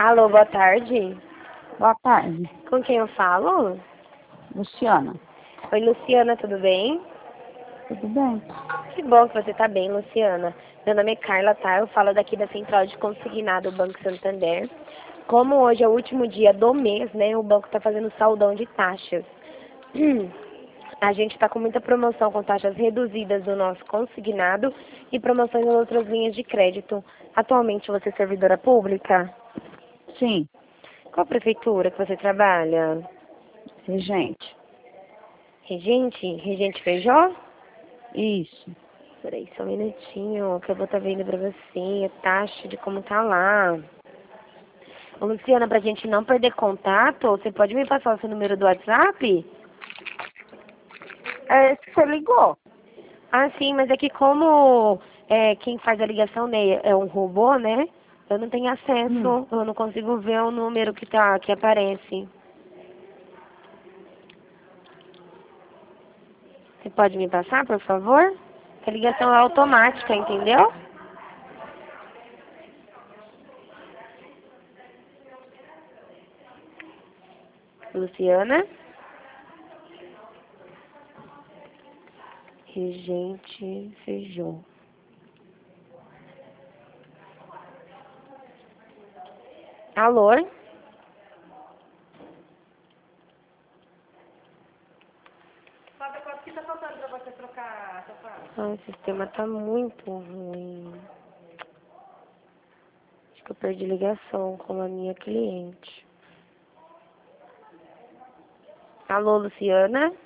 Alô, boa tarde. Boa tarde, Com quem eu falo? Luciana. Oi, Luciana, tudo bem? Tudo bem? Que bom que você tá bem, Luciana. Meu nome é Carla, tá? Eu falo daqui da Central de Consignado do Banco Santander. Como hoje é o último dia do mês, né, o banco tá fazendo saldão de taxas. A gente tá com muita promoção com taxas reduzidas do nosso consignado e promoções nas outras linhas de crédito. Atualmente você é servidora pública? Sim, Qual prefeitura que você trabalha? regente. Regente? Regente Feijó? Isso. Peraí, só um minutinho, que eu vou estar vendo pra você a taxa de como tá lá. Ô, Luciana, pra gente não perder contato, você pode me passar o seu número do WhatsApp? Você ligou? Ah, sim, mas é que como quem faz a ligação, né, é um robô, né? Eu não tenho acesso, eu não consigo ver o número que aparece. Você pode me passar, por favor? A ligação é automática, entendeu? Luciana? Regente Feijó. Alô? Sabe quanto que tá faltando pra você trocar, Safá? Ai, o sistema tá muito ruim. Acho que eu perdi ligação com a minha cliente. Alô, Luciana?